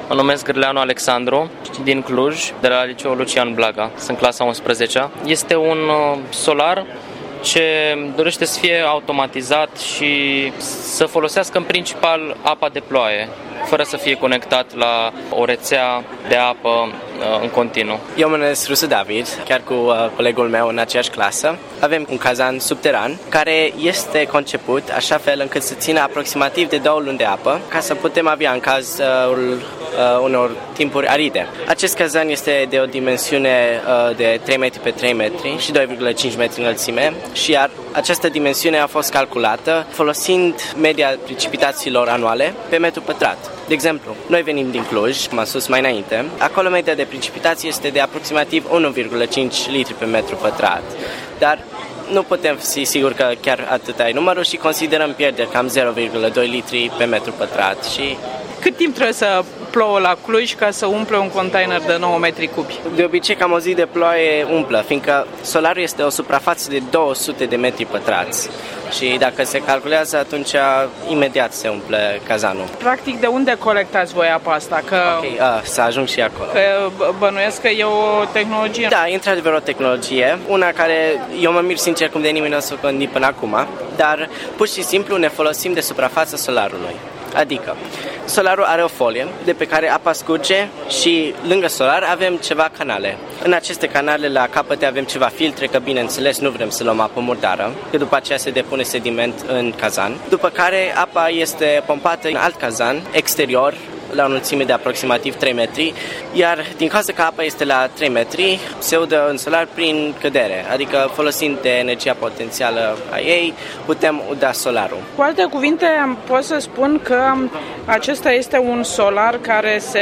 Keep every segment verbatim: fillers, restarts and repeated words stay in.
Mă numesc Grleanu Alexandru, din Cluj, de la Liceul Lucian Blaga. Sunt clasa a unsprezecea. Este un solar ce dorește să fie automatizat și să folosească în principal apa de ploaie, fără să fie conectat la o rețea de apă în continuu. Eu mă numesc Rusu David, chiar cu uh, colegul meu în aceeași clasă. Avem un cazan subteran care este conceput așa fel încât să țină aproximativ de două luni de apă ca să putem avea în cazul uh, unor timpuri aride. Acest cazan este de o dimensiune uh, de trei metri pe trei metri și doi virgulă cinci metri înălțime și iar această dimensiune a fost calculată folosind media precipitațiilor anuale pe metru pătrat. De exemplu, noi venim din Cluj, cum am spus mai înainte, acolo media de precipitație este de aproximativ unu virgulă cinci litri pe metru pătrat, dar nu putem fi siguri că chiar atâta e numărul și considerăm pierderi cam zero virgulă doi litri pe metru pătrat. Și cât timp trebuie să plouă la Cluj ca să umple un container de nouă metri cubi? De obicei, cam o zi de ploaie umplă, fiindcă solarul este o suprafață de două sute de metri pătrați. Și dacă se calculează, atunci imediat se umple cazanul. Practic, de unde colectați voi apa asta? Că, ok, a, să ajung și acolo. Că bănuiesc că e o tehnologie. Da, e într-adevăr o tehnologie, una care eu mă mir sincer cum de nimeni nu s-a gândit până acum, dar pur și simplu ne folosim de suprafața solarului. Adică, solarul are o folie de pe care apa scurge și lângă solar avem ceva canale. În aceste canale la capăte avem ceva filtre, că bineînțeles nu vrem să luăm apă murdară, că după aceea se depune sediment în cazan. După care apa este pompată în alt cazan exterior, la o înălțime de aproximativ trei metri, iar din cauza că apa este la trei metri, se udă în solar prin cădere, adică folosind de energia potențială a ei, putem uda solarul. Cu alte cuvinte, pot să spun că acesta este un solar care se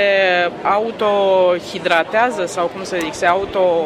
autohidratează sau cum să zic, se auto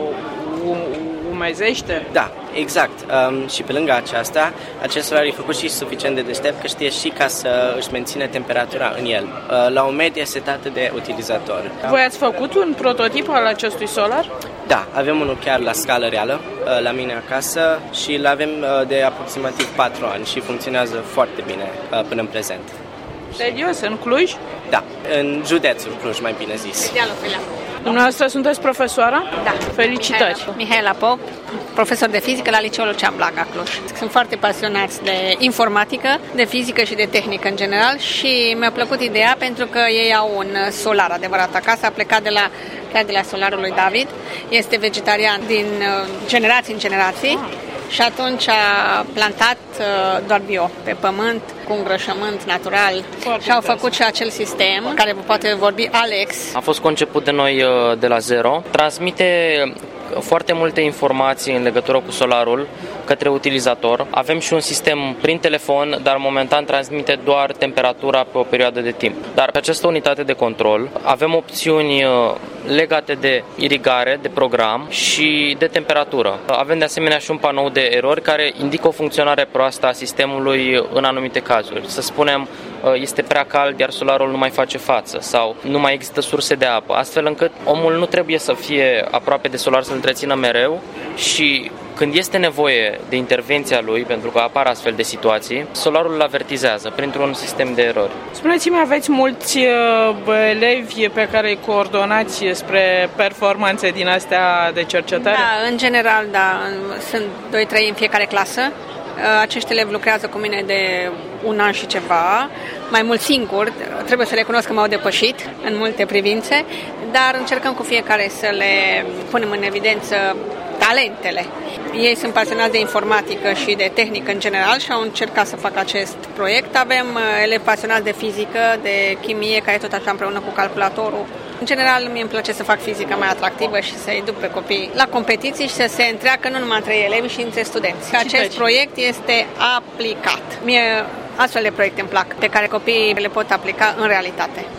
umezește? Da, exact. Um, și pe lângă aceasta, acest solar e făcut și suficient de deștept că știe și ca să își menține temperatura în el, uh, la o medie setată de utilizator. Voi ați făcut un prototip al acestui solar? Da, avem unul chiar la scală reală, uh, la mine acasă și îl avem uh, de aproximativ patru ani și funcționează foarte bine uh, până în prezent. Serios, în Cluj? Da, în județul Cluj, mai bine zis. Dumneavoastră sunteți profesoara? Da. Felicitări! Mihaela Pop, profesor de fizică la Liceul Lucian Blaga, Cluj. Sunt foarte pasionați de informatică, de fizică și de tehnică în general și mi-a plăcut ideea pentru că ei au un solar adevărat acasă, a plecat de la, chiar de la solarul lui David. Este vegetarian din generații în generații. Și atunci a plantat uh, doar bio, pe pământ, cu îngrășământ natural. Foarte și au făcut și acel sistem, care vă poate vorbi Alex. A fost conceput de noi uh, de la zero. Transmite foarte multe informații în legătură cu solarul către utilizator. Avem și un sistem prin telefon, dar momentan transmite doar temperatura pe o perioadă de timp. Dar pe această unitate de control avem opțiuni legate de irigare, de program și de temperatură. Avem de asemenea și un panou de erori care indică o funcționare proastă a sistemului în anumite cazuri. Să spunem, este prea cald, iar solarul nu mai face față sau nu mai există surse de apă, astfel încât omul nu trebuie să fie aproape de solar, să-l întrețină mereu și când este nevoie de intervenția lui, pentru că apar astfel de situații, solarul îl avertizează printr-un sistem de erori. Spuneți-mi, aveți mulți uh, elevi pe care îi coordonați spre performanțe din astea de cercetare? Da, în general, da. Sunt doi trei în fiecare clasă. Acești elevi lucrează cu mine de un an și ceva, mai mult singur, trebuie să recunosc că m-au depășit în multe privințe, dar încercăm cu fiecare să le punem în evidență talentele. Ei sunt pasionați de informatică și de tehnică în general și au încercat să facă acest proiect. Avem elevi pasionați de fizică, de chimie, care tot așa împreună cu calculatorul. În general, mie îmi place să fac fizica mai atractivă și să-i duc pe copii la competiții și să se întreacă nu numai între elevi și între studenți. Acest proiect este aplicat. Mie astfel de proiecte îmi plac, pe care copiii le pot aplica în realitate.